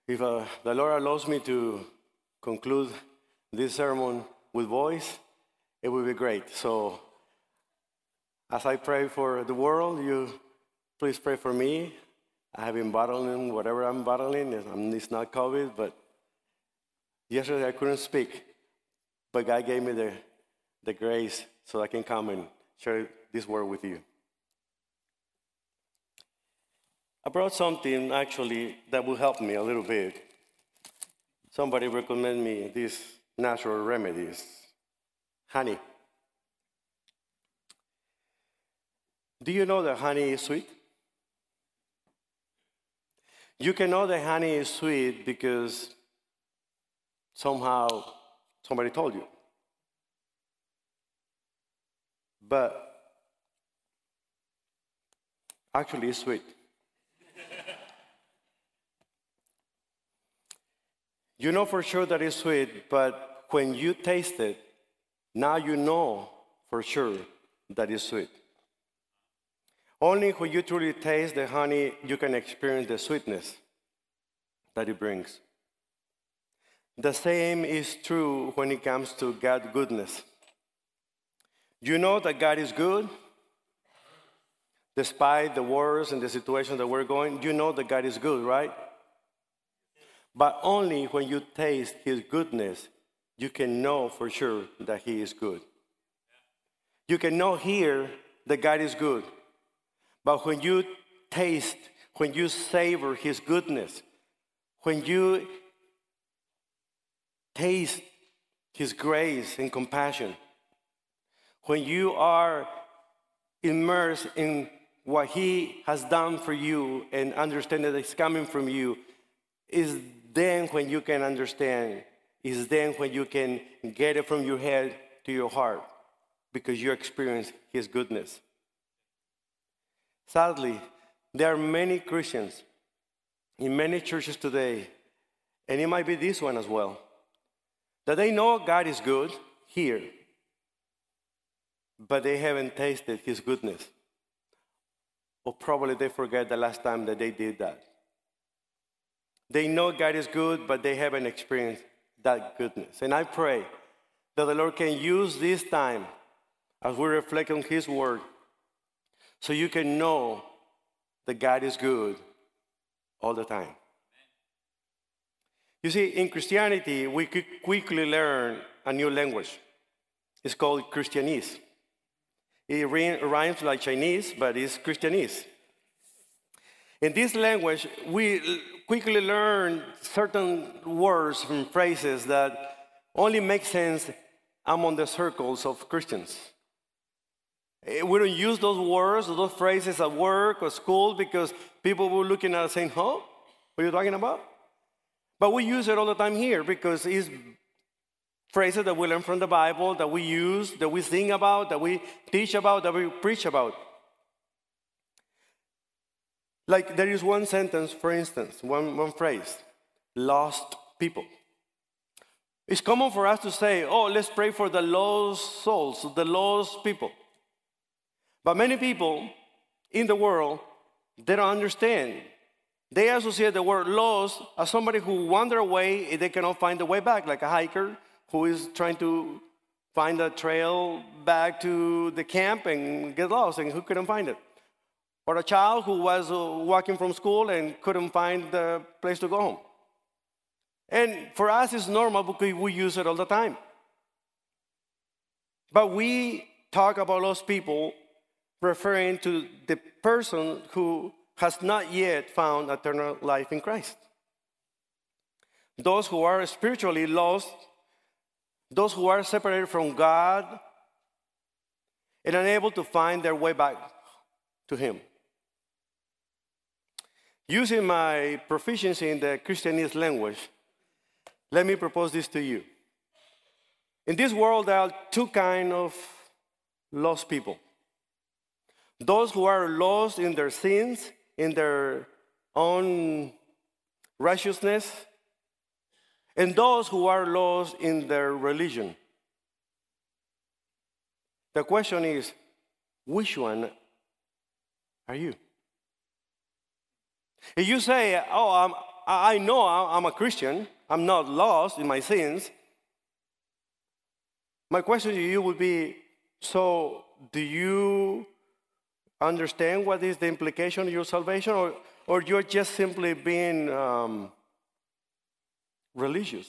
If the Lord allows me to conclude this sermon with voice, it will be great. So as I pray for the world, you please pray for me. I have been battling whatever I'm battling. It's not COVID, but yesterday I couldn't speak. But God gave me the grace so I can come and share this word with you. I brought something, actually, that will help me a little bit. Somebody recommended me these natural remedies. Honey. Do you know that honey is sweet? You can know that honey is sweet because somehow somebody told you. But actually it's sweet. You know for sure that it's sweet, but when you taste it, now you know for sure that it's sweet. Only when you truly taste the honey, you can experience the sweetness that it brings. The same is true when it comes to God's goodness. You know that God is good. Despite the wars and the situation that we're going, you know that God is good, right? But only when you taste his goodness, you can know for sure that he is good. You can know here that God is good. But when you taste, when you savor his goodness, when you taste his grace and compassion, when you are immersed in what he has done for you and understand that it's coming from you, is then when you can understand, is then when you can get it from your head to your heart, because you experience his goodness. Sadly, there are many Christians in many churches today, and it might be this one as well, that they know God is good here, but they haven't tasted his goodness. Or probably they forget the last time that they did that. They know God is good, but they haven't experienced that goodness. And I pray that the Lord can use this time as we reflect on his word so you can know that God is good all the time. You see, in Christianity, we quickly learn a new language. It's called Christianese. It rhymes like Chinese, but it's Christianese. In this language, we quickly learn certain words and phrases that only make sense among the circles of Christians. We don't use those words, those phrases at work or school because people were looking at us saying, huh? What are you talking about? But we use it all the time here because it's phrases that we learn from the Bible, that we use, that we sing about, that we teach about, that we preach about. Like there is one sentence, for instance, one phrase, lost people. It's common for us to say, oh, let's pray for the lost souls, the lost people. But many people in the world, they don't understand. They associate the word lost as somebody who wandered away and they cannot find the way back, like a hiker who is trying to find a trail back to the camp and get lost and who couldn't find it. Or a child who was walking from school and couldn't find the place to go home. And for us, it's normal because we use it all the time. But we talk about lost people referring to the person who has not yet found eternal life in Christ. Those who are spiritually lost, those who are separated from God and unable to find their way back to him. Using my proficiency in the Christianese language, let me propose this to you. In this world, there are two kinds of lost people. Those who are lost in their sins, in their own righteousness, and those who are lost in their religion. The question is, which one are you? If you say, oh, I know I'm a Christian. I'm not lost in my sins. My question to you would be, so do you understand what is the implication of your salvation, or you're just simply being religious,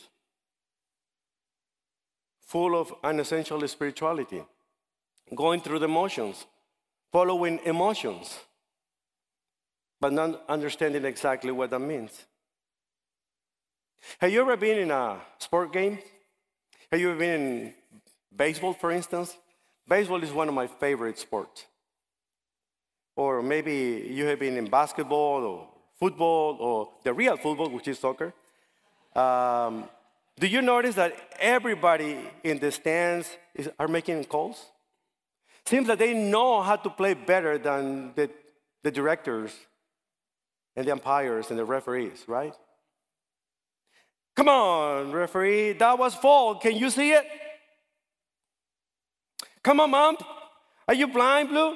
full of unessential spirituality, going through the motions, following emotions, but not understanding exactly what that means? Have you ever been in a sport game? Have you ever been in baseball, for instance? Baseball is one of my favorite sports. Or maybe you have been in basketball or football or the real football, which is soccer. Do you notice that everybody in the stands are making calls? Seems that they know how to play better than the directors and the umpires and the referees, right? Come on, referee, that was fault. Can you see it? Come on, Mom. Are you blind, Blue?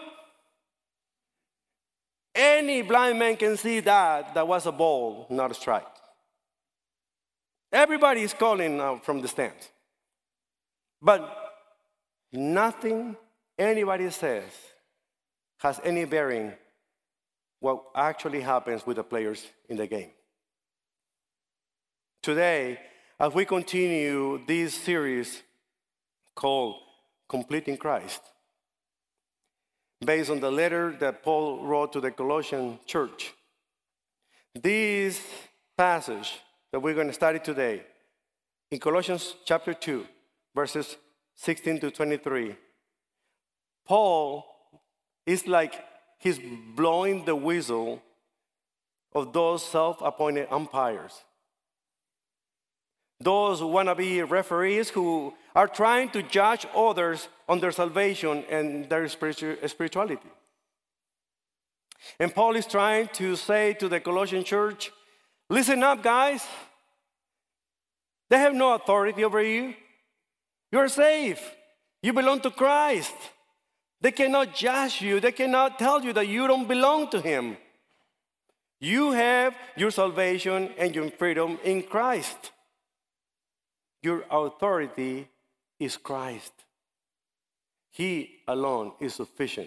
Any blind man can see that was a ball, not a strike. Everybody is calling out from the stands. But nothing anybody says has any bearing what actually happens with the players in the game. Today, as we continue this series called Completing Christ, based on the letter that Paul wrote to the Colossian church, this passage that we're going to study today, in Colossians chapter 2, verses 16 to 23, Paul is like he's blowing the whistle of those self-appointed umpires, those wannabe referees who are trying to judge others on their salvation and their spirituality. And Paul is trying to say to the Colossian church, listen up, guys. They have no authority over you. You're safe. You belong to Christ. They cannot judge you. They cannot tell you that you don't belong to Him. You have your salvation and your freedom in Christ. Your authority is Christ. He alone is sufficient.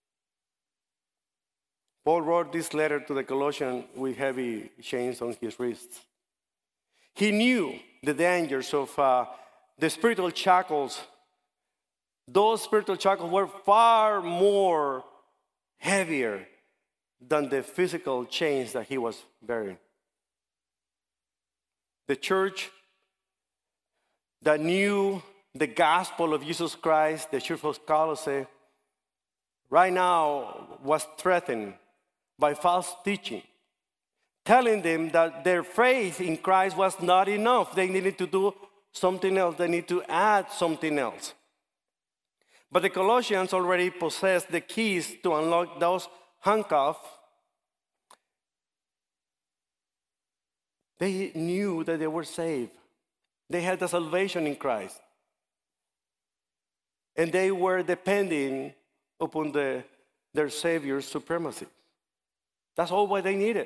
Paul wrote this letter to the Colossians with heavy chains on his wrists. He knew the dangers of the spiritual shackles. Those spiritual shackles were far more heavier than the physical chains that he was bearing. The church that knew the gospel of Jesus Christ, the church of Colossae, right now was threatened by false teaching, telling them that their faith in Christ was not enough. They needed to do something else. They need to add something else. But the Colossians already possessed the keys to unlock those handcuffs. They knew that they were saved. They had the salvation in Christ. And they were depending upon their Savior's supremacy. That's all what they needed.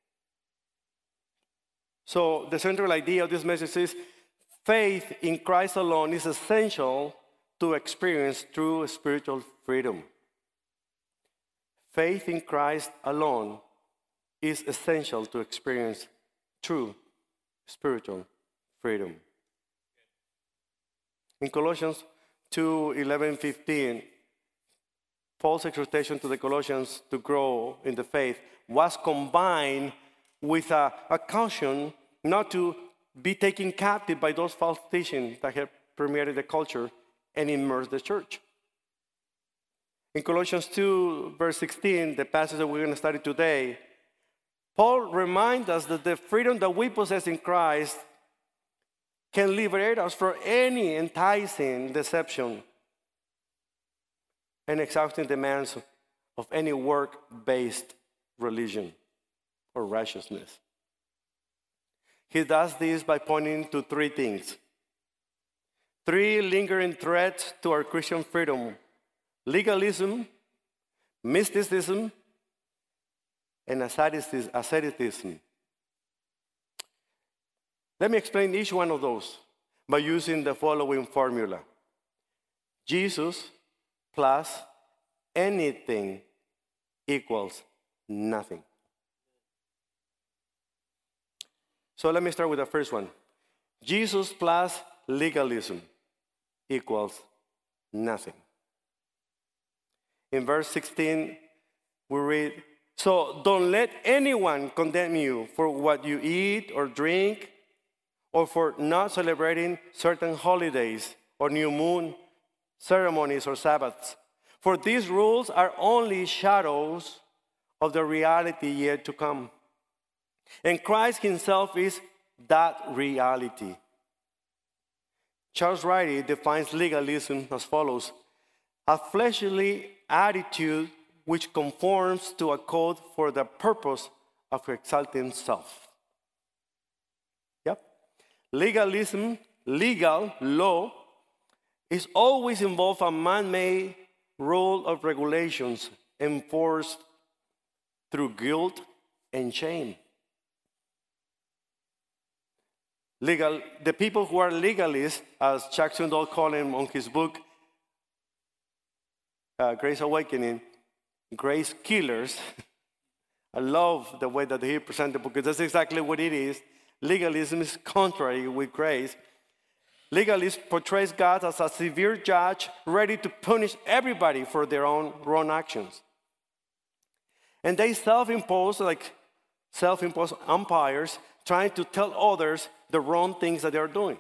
So the central idea of this message is faith in Christ alone is essential to experience true spiritual freedom. Faith in Christ alone is essential to experience true spiritual freedom. In Colossians 2, 11, 15, Paul's exhortation to the Colossians to grow in the faith was combined with a caution not to be taken captive by those false teachings that have permeated the culture and immersed the church. In Colossians 2, verse 16, the passage that we're going to study today, Paul reminds us that the freedom that we possess in Christ can liberate us from any enticing deception and exhausting demands of any work-based religion or righteousness. He does this by pointing to three things. Three lingering threats to our Christian freedom: legalism, mysticism, and asceticism. Let me explain each one of those by using the following formula. Jesus plus anything equals nothing. So let me start with the first one. Jesus plus legalism equals nothing. In verse 16, we read, so don't let anyone condemn you for what you eat or drink, or for not celebrating certain holidays or new moon ceremonies or Sabbaths. For these rules are only shadows of the reality yet to come. And Christ himself is that reality. Charles Riley defines legalism as follows: a fleshly attitude which conforms to a code for the purpose of exalting self. Yep. Legalism, legal, law, is always involved a man-made rule of regulations enforced through guilt and shame. The people who are legalists, as Chuck Swindoll called him on his book, Grace Awakening, grace killers. I love the way that he presented the book, because that's exactly what it is. Legalism is contrary with grace. Legalist portrays God as a severe judge ready to punish everybody for their own wrong actions. And they self-impose umpires trying to tell others the wrong things that they are doing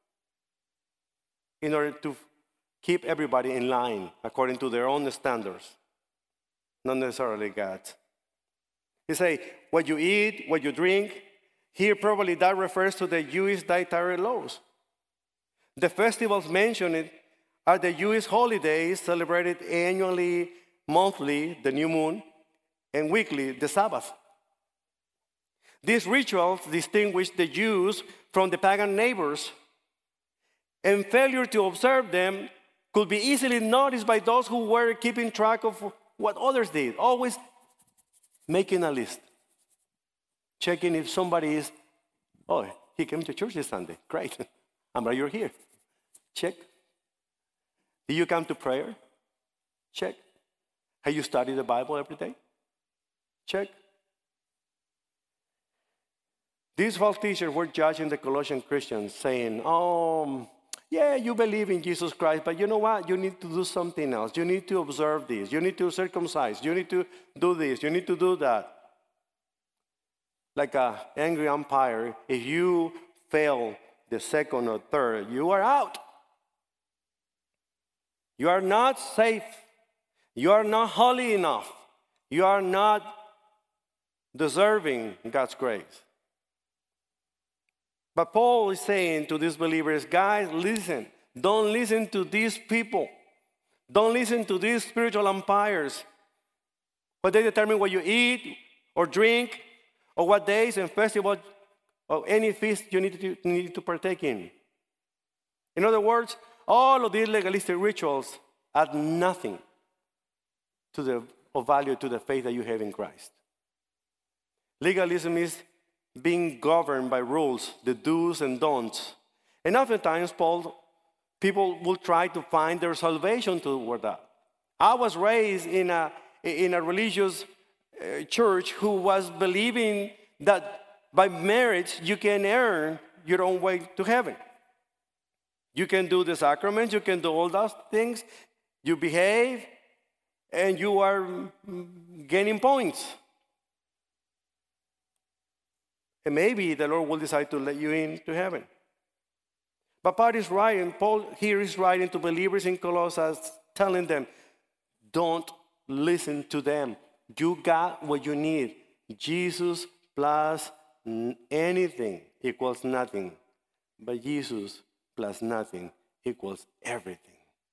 in order to keep everybody in line according to their own standards, not necessarily God's. You say, what you eat, what you drink, here probably that refers to the Jewish dietary laws. The festivals mentioned are the Jewish holidays celebrated annually, monthly, the new moon, and weekly, the Sabbath. These rituals distinguish the Jews from the pagan neighbors, and failure to observe them could be easily noticed by those who were keeping track of what others did, always making a list, checking if somebody is, oh, he came to church this Sunday, great, I'm glad you're here. Check. Do you come to prayer? Check. Have you studied the Bible every day? Check. These false teachers were judging the Colossian Christians, saying, yeah, you believe in Jesus Christ, but you know what? You need to do something else. You need to observe this. You need to circumcise. You need to do this. You need to do that. Like an angry umpire, if you fail the second or third, you are out. You are not safe. You are not holy enough. You are not deserving God's grace. But Paul is saying to these believers, guys, listen. Don't listen to these people. Don't listen to these spiritual umpires. But they determine what you eat or drink, or what days and festivals or any feast you need to partake in. In other words, all of these legalistic rituals add nothing of value to the faith that you have in Christ. Legalism is being governed by rules, the do's and don'ts. And oftentimes, people will try to find their salvation toward that. I was raised in a religious church who was believing that by marriage you can earn your own way to heaven. You can do the sacraments, you can do all those things, you behave, and you are gaining points. And maybe the Lord will decide to let you into heaven. But Paul here is writing to believers in Colossae, telling them, don't listen to them. You got what you need. Jesus plus anything equals nothing. But Jesus plus nothing equals everything.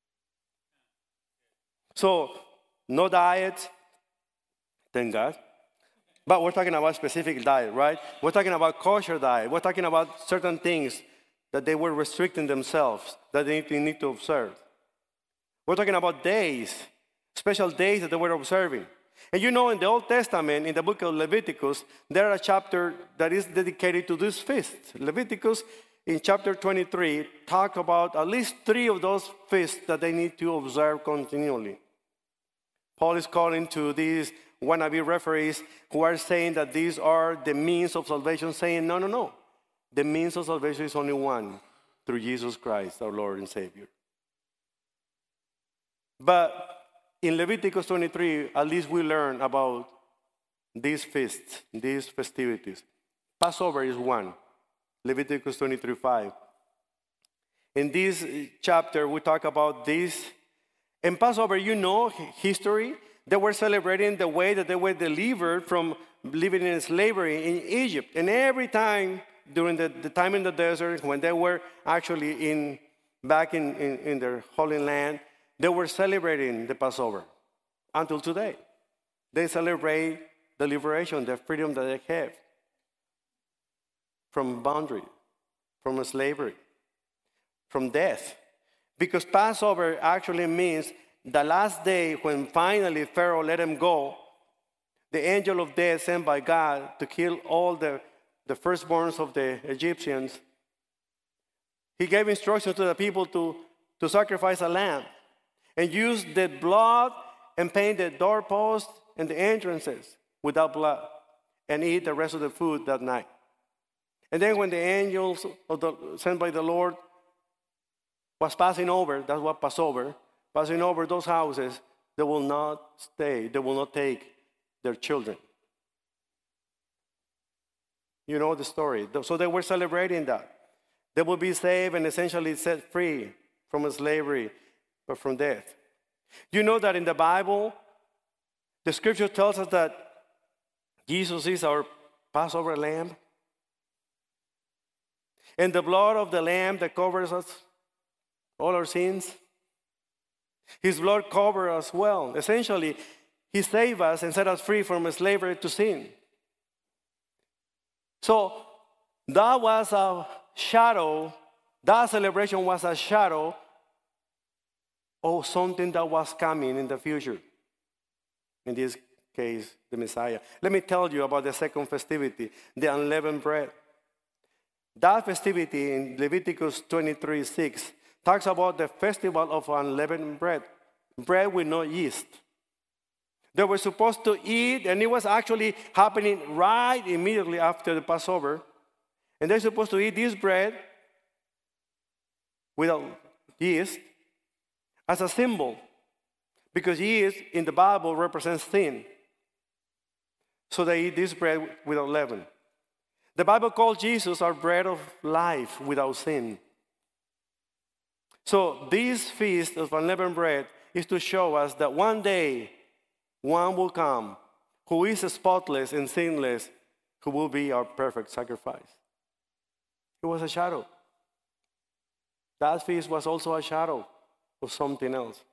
So, no diet, thank God. But we're talking about specific diet, right? We're talking about kosher diet. We're talking about certain things that they were restricting themselves, that they need to observe. We're talking about days, special days that they were observing. And you know, in the Old Testament, in the book of Leviticus, there are a chapter that is dedicated to this feast. Leviticus, in chapter 23, talk about at least 3 of those feasts that they need to observe continually. Paul is calling to these wannabe referees who are saying that these are the means of salvation, saying, no, no, no. The means of salvation is only one, through Jesus Christ, our Lord and Savior. But in Leviticus 23, at least we learn about these feasts, these festivities. Passover is one, Leviticus 23:5. In this chapter, we talk about this. In Passover, you know history. They were celebrating the way that they were delivered from living in slavery in Egypt. And every time during the time in the desert, when they were actually back in their Holy Land, they were celebrating the Passover until today. They celebrate the liberation, the freedom that they have from boundary, from slavery, from death. Because Passover actually means the last day when finally Pharaoh let him go, the angel of death sent by God to kill all the firstborns of the Egyptians. He gave instructions to the people to sacrifice a lamb and use the blood and paint the doorposts and the entrances without blood and eat the rest of the food that night. And then when the angels sent by the Lord was passing over, that's what Passover, passing over those houses, they will not stay, they will not take their children. You know the story. So they were celebrating that. They will be saved and essentially set free from slavery, but from death. You know that in the Bible, the scripture tells us that Jesus is our Passover lamb. And the blood of the lamb that covers us, all our sins, his blood covers us well. Essentially, he saved us and set us free from slavery to sin. So that was a shadow, that celebration was a shadow of something that was coming in the future. In this case, the Messiah. Let me tell you about the second festivity, the unleavened bread. That festivity in Leviticus 23:6 talks about the festival of unleavened bread, bread with no yeast. They were supposed to eat, and it was actually happening right immediately after the Passover. And they're supposed to eat this bread without yeast as a symbol, because yeast in the Bible represents sin. So they eat this bread without leaven. The Bible calls Jesus our bread of life without sin. So this feast of unleavened bread is to show us that one day one will come who is spotless and sinless, who will be our perfect sacrifice. It was a shadow. That feast was also a shadow of something else.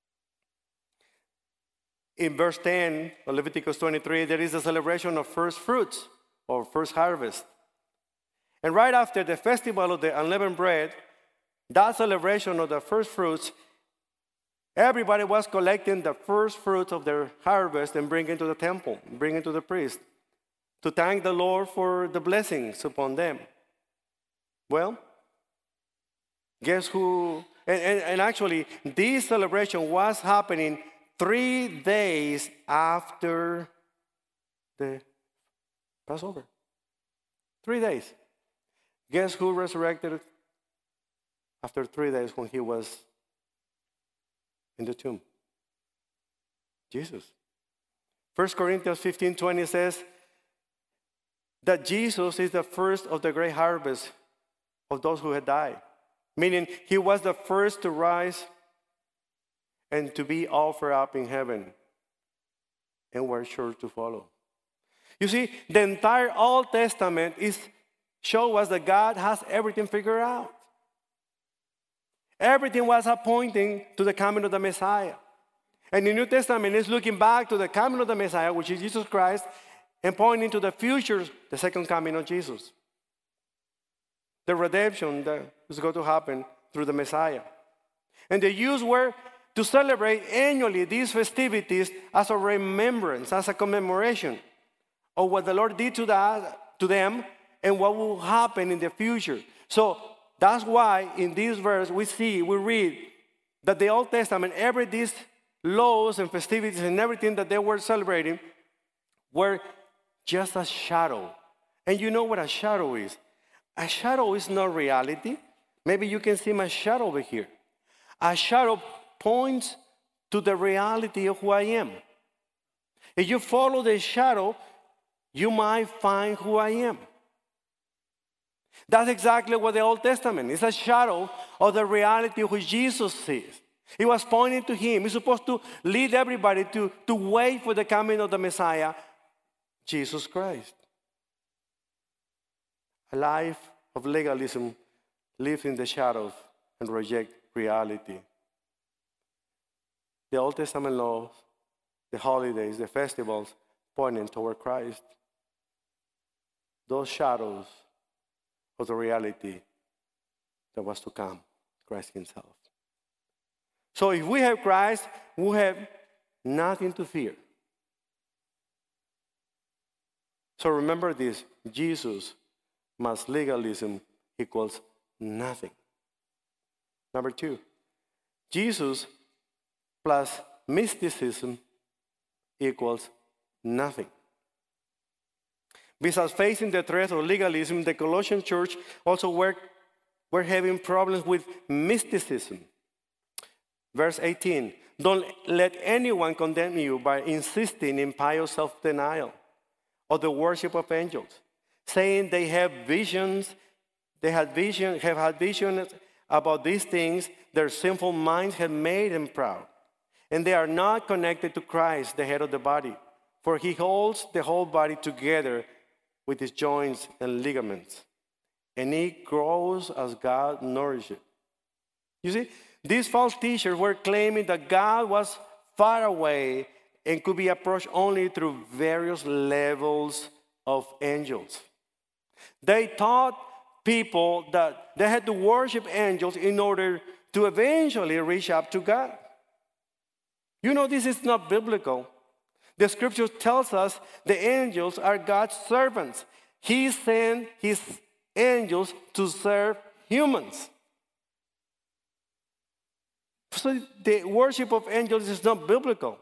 In verse 10 of Leviticus 23, there is a celebration of first fruits or first harvest. And right after the festival of the unleavened bread, that celebration of the first fruits, everybody was collecting the first fruits of their harvest and bringing to the temple, bringing to the priest, to thank the Lord for the blessings upon them. Well, guess who? And actually, this celebration was happening 3 days after the Passover. 3 days. Guess who resurrected after 3 days when he was in the tomb? Jesus. 1 Corinthians 15:20 says that Jesus is the first of the great harvest of those who had died. Meaning he was the first to rise and to be offered up in heaven. And we're sure to follow. You see, the entire Old Testament shows us that God has everything figured out. Everything was pointing to the coming of the Messiah. And the New Testament is looking back to the coming of the Messiah, which is Jesus Christ, and pointing to the future, the second coming of Jesus. The redemption that is going to happen through the Messiah. And the Jews were to celebrate annually these festivities as a remembrance, as a commemoration of what the Lord did to them and what will happen in the future. So that's why in this verse we read that the Old Testament, every these laws and festivities and everything that they were celebrating were just a shadow. And you know what a shadow is? A shadow is not reality. Maybe you can see my shadow over here. A shadow points to the reality of who I am. If you follow the shadow, you might find who I am. That's exactly what the Old Testament is, a shadow of the reality of who Jesus is. He was pointing to him. He's supposed to lead everybody to wait for the coming of the Messiah, Jesus Christ. A life of legalism lives in the shadows and rejects reality. The Old Testament laws, the holidays, the festivals, pointing toward Christ. Those shadows of the reality that was to come, Christ himself. So if we have Christ, we have nothing to fear. So remember this, Jesus plus legalism equals nothing. Number two, Jesus plus mysticism equals nothing. Besides facing the threat of legalism, the Colossian church also were having problems with mysticism. Verse 18, don't let anyone condemn you by insisting in pious self-denial or the worship of angels, saying they have visions, have had visions about these things their sinful minds have made them proud. And they are not connected to Christ, the head of the body, for he holds the whole body together with its joints and ligaments, and it grows as God nourishes it. You see, these false teachers were claiming that God was far away and could be approached only through various levels of angels. They taught people that they had to worship angels in order to eventually reach up to God. You know, this is not biblical. The scripture tells us the angels are God's servants. He sent his angels to serve humans. So the worship of angels is not biblical.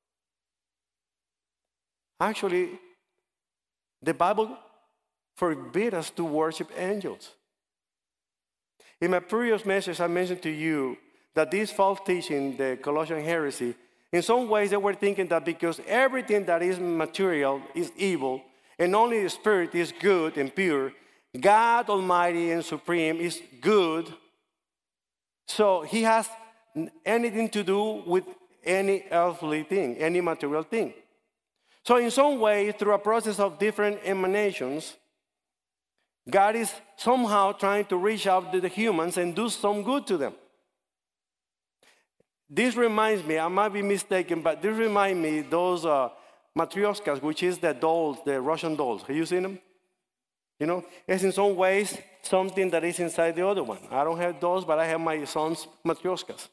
Actually, the Bible forbids us to worship angels. In my previous message, I mentioned to you that this false teaching, the Colossian heresy, in some ways they were thinking that because everything that is material is evil, and only the spirit is good and pure, God Almighty and Supreme is good, so he has anything to do with any earthly thing, any material thing. So in some way, through a process of different emanations, God is somehow trying to reach out to the humans and do some good to them. This reminds me, I might be mistaken, but this reminds me those matryoshkas, which is the dolls, the Russian dolls. Have you seen them? You know, it's in some ways something that is inside the other one. I don't have those, but I have my son's matryoshkas.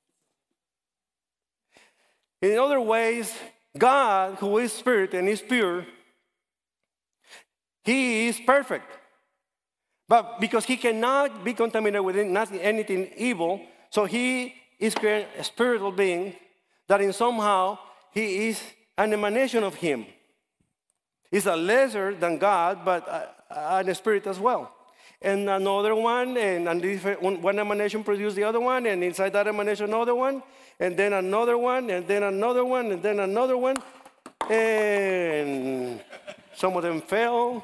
In other ways, God, who is spirit and is pure, he is perfect. But because he cannot be contaminated with anything evil, so he is a spiritual being that in somehow he is an emanation of him. He's a lesser than God, but a spirit as well. And another one, and one emanation produced the other one, and inside that emanation another one, and then another one, and then another one, and then another one, and some of them fell.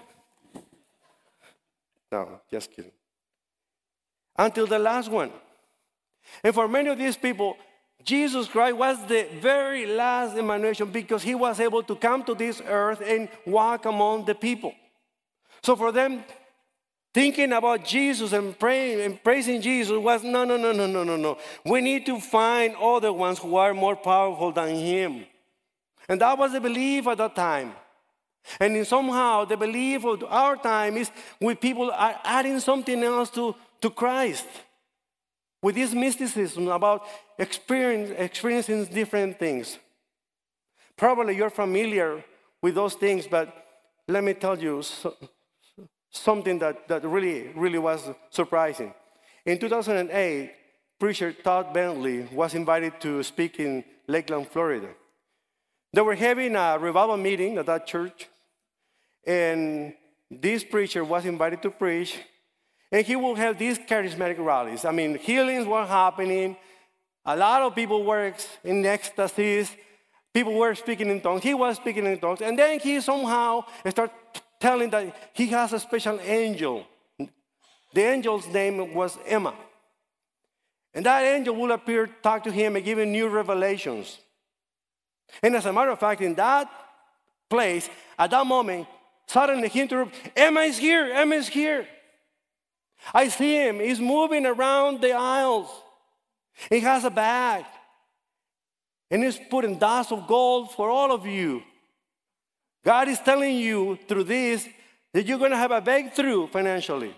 No, just kidding. Until the last one. And for many of these people, Jesus Christ was the very last emanation because he was able to come to this earth and walk among the people. So for them, thinking about Jesus and praying and praising Jesus was no. We need to find other ones who are more powerful than him. And that was the belief at that time. And in somehow the belief of our time is when people are adding something else to Christ. with this mysticism about experiencing different things. Probably you're familiar with those things, but let me tell you something that really was surprising. In 2008, preacher Todd Bentley was invited to speak in Lakeland, Florida. They were having a revival meeting at that church, and this preacher was invited to preach, and he will have these charismatic rallies. I mean, healings were happening. A lot of people were in ecstasies. People were speaking in tongues. He was speaking in tongues. And then he somehow started telling that he has a special angel. The angel's name was Emma. And that angel will appear, talk to him, and give him new revelations. And as a matter of fact, in that place, at that moment, suddenly he interrupted, Emma is here, Emma is here. I see him, he's moving around the aisles. He has a bag. And he's putting dust of gold for all of you. God is telling you through this that you're going to have a breakthrough financially.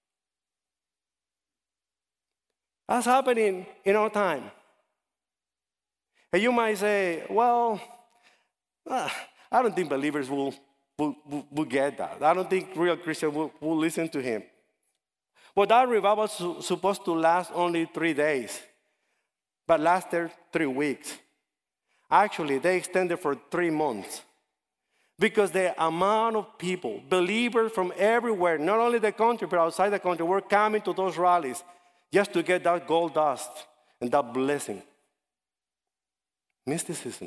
That's happening in our time. And you might say, well, I don't think believers will get that. I don't think real Christians will listen to him. Well, that revival was supposed to last only 3 days, but lasted 3 weeks. Actually, they extended for 3 months because the amount of people, believers from everywhere, not only the country, but outside the country, were coming to those rallies just to get that gold dust and that blessing. Mysticism.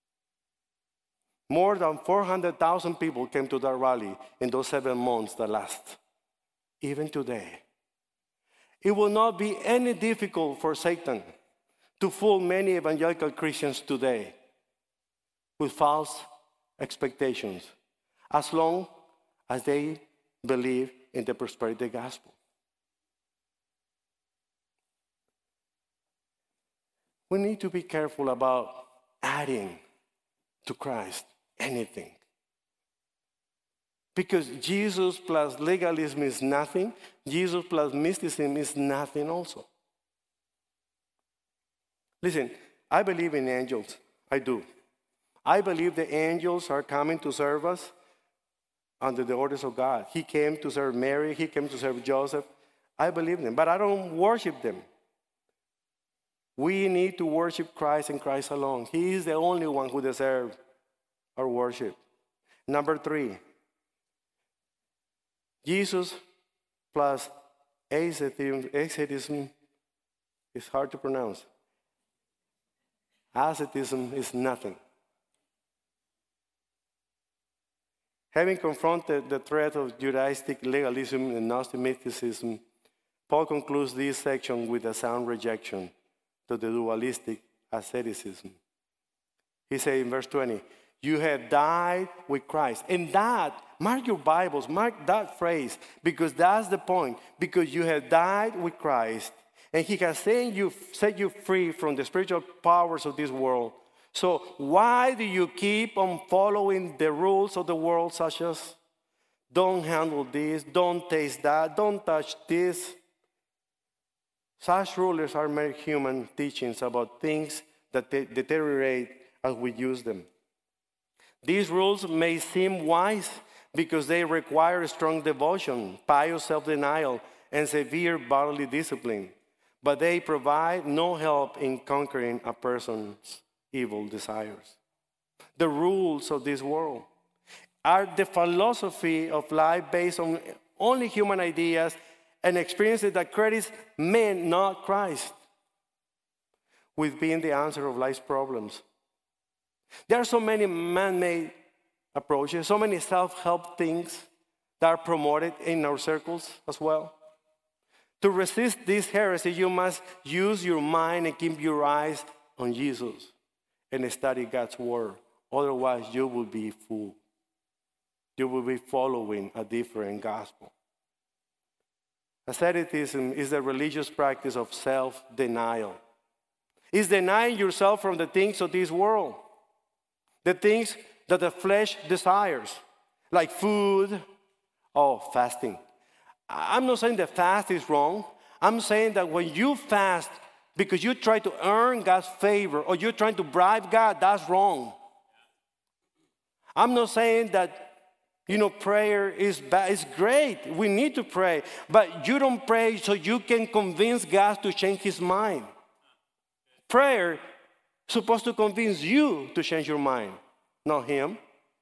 More than 400,000 people came to that rally in those 7 months that last. Even today. It will not be any difficult for Satan to fool many evangelical Christians today with false expectations, as long as they believe in the prosperity gospel. We need to be careful about adding to Christ anything. Because Jesus plus legalism is nothing. Jesus plus mysticism is nothing also. Listen, I believe in angels. I do. I believe the angels are coming to serve us under the orders of God. He came to serve Mary. He came to serve Joseph. I believe them, but I don't worship them. We need to worship Christ and Christ alone. He is the only one who deserves our worship. Number 3, Jesus plus asceticism is hard to pronounce. Asceticism is nothing. Having confronted the threat of Judaistic legalism and Gnostic mysticism, Paul concludes this section with a sound rejection to the dualistic asceticism. He says in verse 20, you have died with Christ. And that, mark your Bibles, mark that phrase, because that's the point. Because you have died with Christ, and he has set you free from the spiritual powers of this world. So why do you keep on following the rules of the world, such as don't handle this, don't taste that, don't touch this? Such rulers are mere human teachings about things that deteriorate as we use them. These rules may seem wise because they require strong devotion, pious self-denial, and severe bodily discipline, but they provide no help in conquering a person's evil desires. The rules of this world are the philosophy of life based on only human ideas and experiences that credits men, not Christ, with being the answer of life's problems. There are so many man-made approaches, so many self-help things that are promoted in our circles as well. To resist this heresy, you must use your mind and keep your eyes on Jesus and study God's word. Otherwise, you will be fooled. You will be following a different gospel. Asceticism is the religious practice of self-denial. It's denying yourself from the things of this world, the things that the flesh desires, like food or fasting. I'm not saying that fast is wrong. I'm saying that when you fast because you try to earn God's favor or you're trying to bribe God, that's wrong. I'm not saying that, prayer is bad. It's great. We need to pray. But you don't pray so you can convince God to change his mind. Prayer is supposed to convince you to change your mind, not him.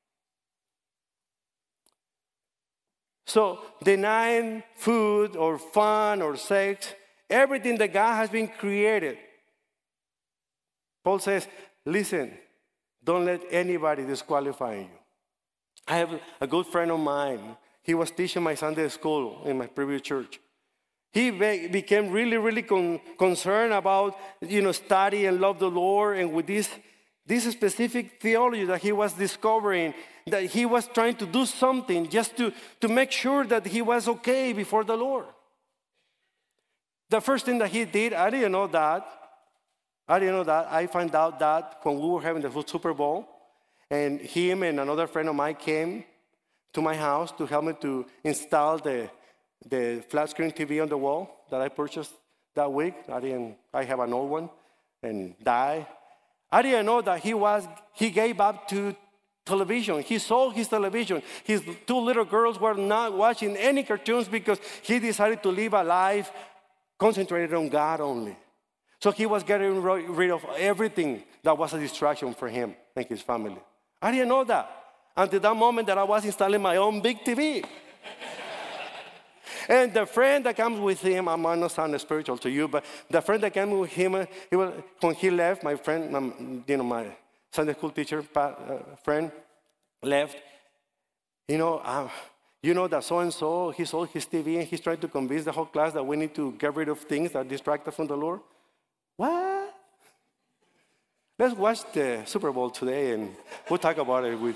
So denying food or fun or sex, everything that God has been created. Paul says, listen, don't let anybody disqualify you. I have a good friend of mine. He was teaching my Sunday school in my previous church. He became really, really concerned about, study and love the Lord. And with this specific theology that he was discovering, that he was trying to do something just to make sure that he was okay before the Lord. The first thing that he did, I didn't know that. I found out that when we were having the Super Bowl, and him and another friend of mine came to my house to help me to install the flat screen TV on the wall that I purchased that week. I have an old one and died. I didn't know that he gave up to television. He sold his television. His two little girls were not watching any cartoons because he decided to live a life concentrated on God only. So he was getting rid of everything that was a distraction for him and his family. I didn't know that until that moment that I was installing my own big TV. And the friend that comes with him, I might not sound spiritual to you, but the friend that came with him, when he left, my friend, my Sunday school teacher friend left, that so-and-so, he sold his TV and he's trying to convince the whole class that we need to get rid of things that distract us from the Lord. What? Let's watch the Super Bowl today and we'll talk about it.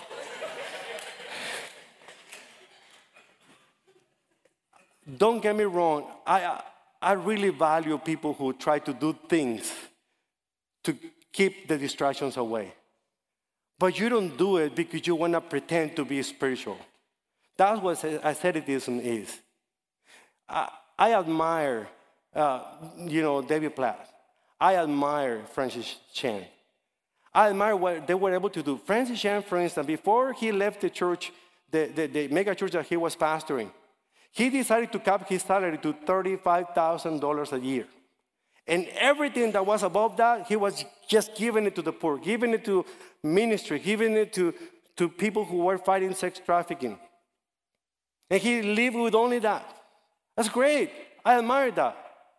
Don't get me wrong. I really value people who try to do things to keep the distractions away. But you don't do it because you want to pretend to be spiritual. That's what asceticism is. I admire, David Platt. I admire Francis Chan. I admire what they were able to do. Francis Chan, for instance, before he left the church, the mega church that he was pastoring, he decided to cap his salary to $35,000 a year. And everything that was above that, he was just giving it to the poor, giving it to ministry, giving it to people who were fighting sex trafficking. And he lived with only that. That's great. I admire that.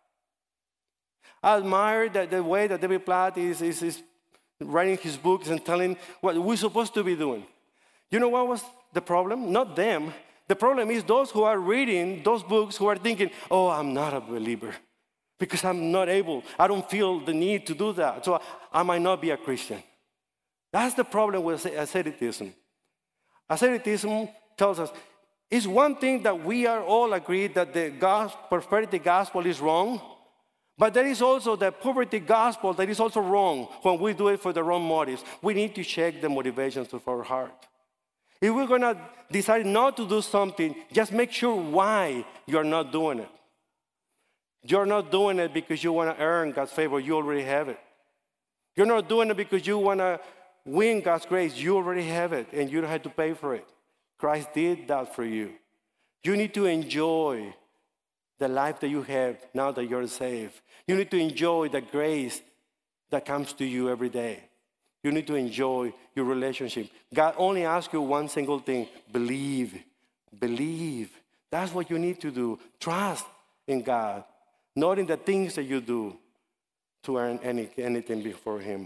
I admire the way that David Platt is writing his books and telling what we're supposed to be doing. You know what was the problem? Not them. The problem is those who are reading those books who are thinking, oh, I'm not a believer because I'm not able. I don't feel the need to do that. So I might not be a Christian. That's the problem with asceticism. Asceticism tells us it's one thing that we are all agreed that the prosperity gospel is wrong. But there is also the poverty gospel that is also wrong when we do it for the wrong motives. We need to check the motivations of our heart. If we're going to decide not to do something, just make sure why you're not doing it. You're not doing it because you want to earn God's favor. You already have it. You're not doing it because you want to win God's grace. You already have it, and you don't have to pay for it. Christ did that for you. You need to enjoy the life that you have now that you're saved. You need to enjoy the grace that comes to you every day. You need to enjoy your relationship. God only asks you one single thing: believe. Believe. That's what you need to do. Trust in God, not in the things that you do to earn anything before Him.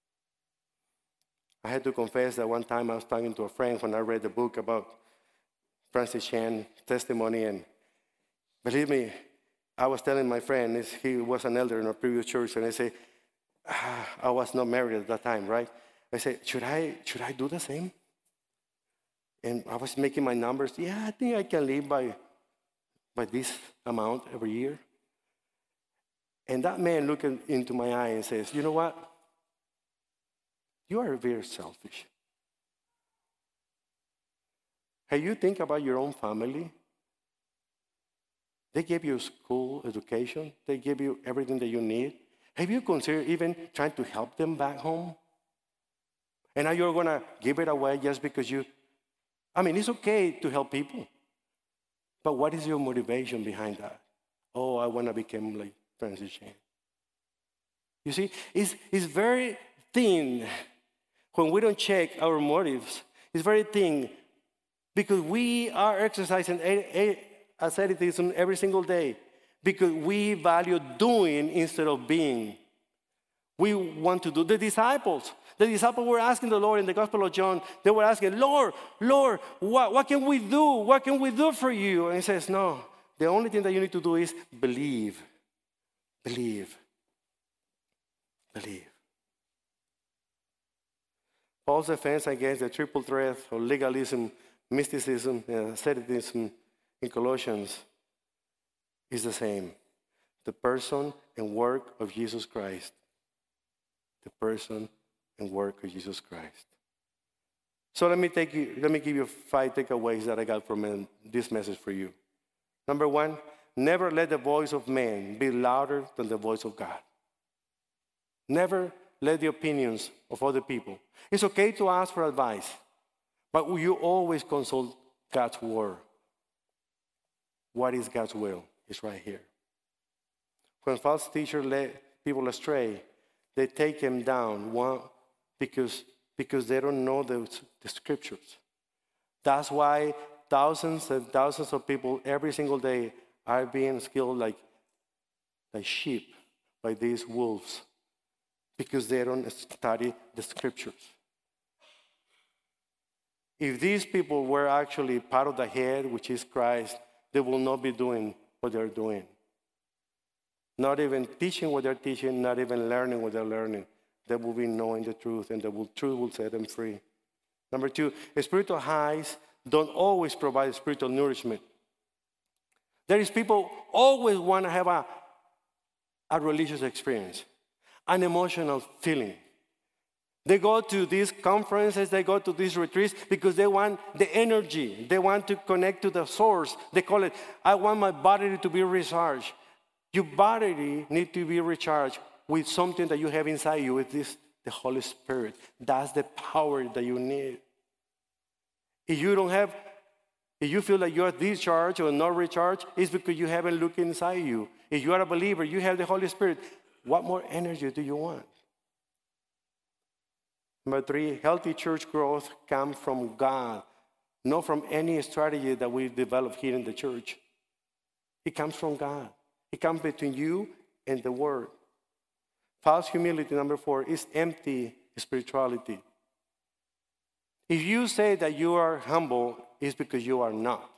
I had to confess that one time I was talking to a friend when I read the book about Francis Chan's testimony, and believe me, I was telling my friend, he was an elder in a previous church, and I said, I was not married at that time, right? I said, should I do the same? And I was making my numbers. Yeah, I think I can live by this amount every year. And that man looked into my eye and says, you know what? You are very selfish. Have you think about your own family? They give you school, education. They give you everything that you need. Have you considered even trying to help them back home? And now you're going to give it away just because it's okay to help people. But what is your motivation behind that? Oh, I want to become like Francis Chan. You see, it's very thin when we don't check our motives. It's very thin because we are exercising asceticism every single day because we value doing instead of being. We want to do. The disciples were asking the Lord in the Gospel of John, they were asking, Lord, what can we do? What can we do for you? And he says, no, the only thing that you need to do is believe. Believe. Believe. Paul's defense against the triple threat of legalism, mysticism, and asceticism in Colossians is the same. The person and work of Jesus Christ. The person and work of Jesus Christ. So let me give you 5 takeaways that I got from this message for you. Number 1, never let the voice of man be louder than the voice of God. Never let the opinions of other people. It's okay to ask for advice, but you always consult God's word. What is God's will? It's right here. When false teachers lead people astray, they take them down because they don't know the scriptures. That's why thousands and thousands of people every single day are being killed like sheep by these wolves because they don't study the scriptures. If these people were actually part of the head, which is Christ, they will not be doing what they're doing. Not even teaching what they're teaching, not even learning what they're learning. They will be knowing the truth, and the truth will set them free. Number 2, spiritual highs don't always provide spiritual nourishment. There is people always want to have a religious experience, an emotional feeling. They go to these conferences, they go to these retreats because they want the energy. They want to connect to the source. They call it, I want my body to be recharged. Your body needs to be recharged with something that you have inside you, with the Holy Spirit. That's the power that you need. If you feel like you're discharged or not recharged, it's because you haven't looked inside you. If you are a believer, you have the Holy Spirit. What more energy do you want? Number 3, healthy church growth comes from God, not from any strategy that we develop here in the church. It comes from God. It comes between you and the Word. False humility, number 4, is empty spirituality. If you say that you are humble, it's because you are not.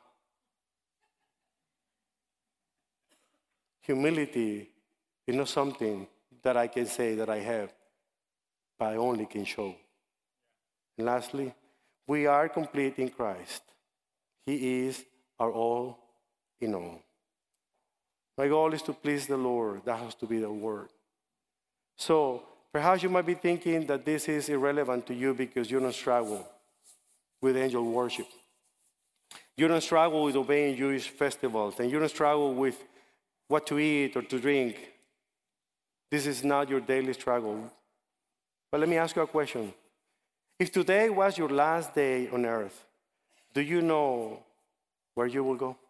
Humility is not something that I can say that I have, but I only can show. And lastly, we are complete in Christ. He is our all in all. My goal is to please the Lord. That has to be the word. So perhaps you might be thinking that this is irrelevant to you because you don't struggle with angel worship. You don't struggle with obeying Jewish festivals, and you don't struggle with what to eat or to drink. This is not your daily struggle. But let me ask you a question. If today was your last day on earth, do you know where you will go?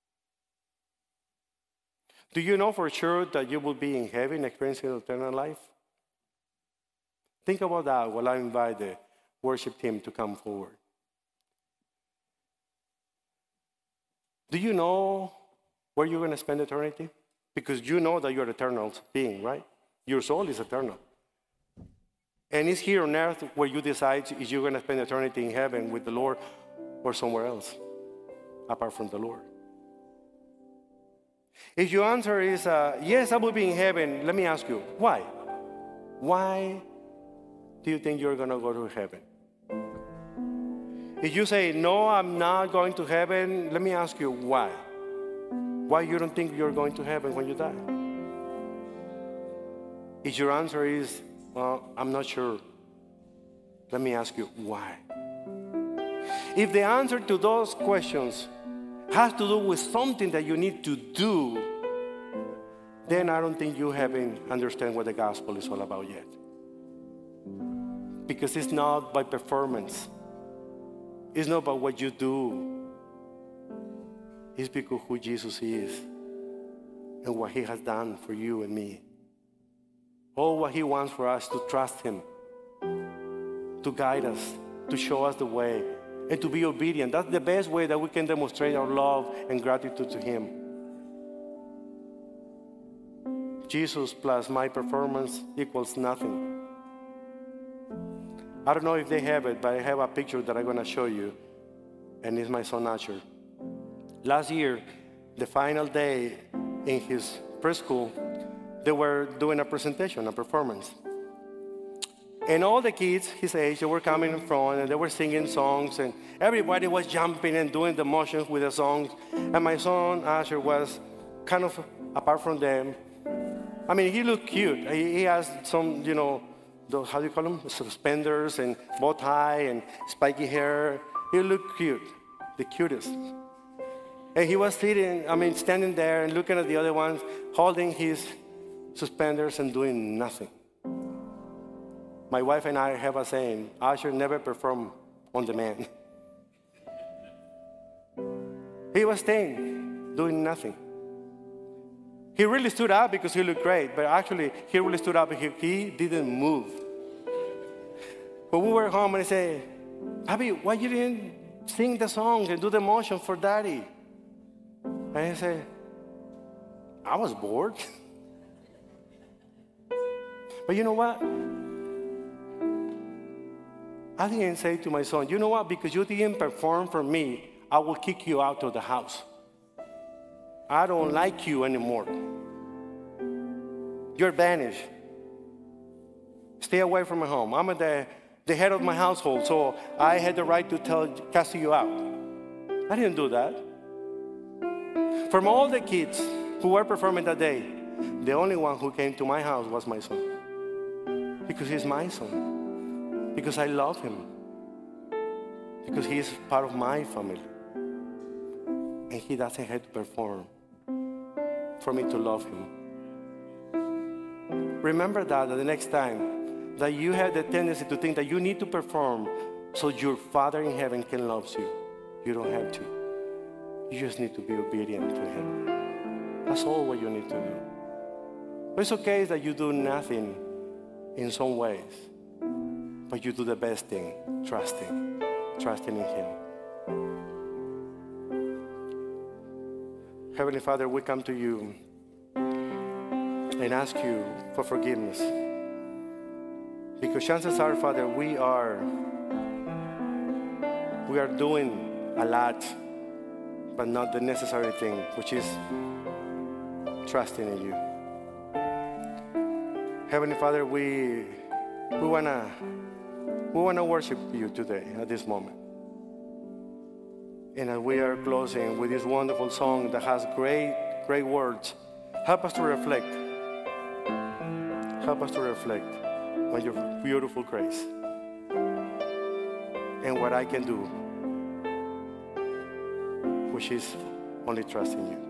Do you know for sure that you will be in heaven experiencing eternal life? Think about that while I invite the worship team to come forward. Do you know where you're going to spend eternity? Because you know that you're an eternal being, right? Your soul is eternal. And it's here on earth where you decide if you're going to spend eternity in heaven with the Lord or somewhere else, apart from the Lord. If your answer is, yes, I will be in heaven, let me ask you, why? Why do you think you're going to go to heaven? If you say, no, I'm not going to heaven, let me ask you, why? Why you don't think you're going to heaven when you die? If your answer is, well, I'm not sure, let me ask you, why? If the answer to those questions has to do with something that you need to do, then I don't think you haven't understand what the gospel is all about yet. Because it's not by performance. It's not about what you do. It's because who Jesus is and what he has done for you and me. All what he wants for us to trust him, to guide us, to show us the way, and to be obedient. That's the best way that we can demonstrate our love and gratitude to him. Jesus plus my performance equals nothing. I don't know if they have it, but I have a picture that I'm going to show you, and it's my son Asher. Last year, the final day in his preschool, they were doing a presentation, a performance. And all the kids his age, they were coming in front, and they were singing songs, and everybody was jumping and doing the motions with the songs. And my son Asher was kind of apart from them. I mean, he looked cute. He has some, those, how do you call them? Suspenders and bow tie and spiky hair. He looked cute, the cutest. And he was standing there and looking at the other ones, holding his suspenders and doing nothing. My wife and I have a saying, Asher never performed on demand. He was staying, doing nothing. He really stood up because he looked great, but actually he really stood up because he didn't move. When we were home, and I said, Abby, why you didn't sing the song and do the motion for Daddy? And he said, I was bored. But you know what? I didn't say to my son, you know what? Because you didn't perform for me, I will kick you out of the house. I don't like you anymore. You're banished. Stay away from my home. I'm the head of my household, so I had the right to cast you out. I didn't do that. From all the kids who were performing that day, the only one who came to my house was my son. Because he's my son. Because I love him. Because he is part of my family. And he doesn't have to perform for me to love him. Remember that the next time that you have the tendency to think that you need to perform so your Father in heaven can love you. You don't have to. You just need to be obedient to him. That's all what you need to do. But it's okay that you do nothing in some ways, but you do the best thing, trusting in him. Heavenly Father, we come to you and ask you for forgiveness. Because chances are, Father, we are doing a lot, but not the necessary thing, which is trusting in you. Heavenly Father, we wanna worship you today at this moment. And as we are closing with this wonderful song that has great words, help us to reflect. Help us to reflect on your beautiful grace and what I can do, which is only trusting you.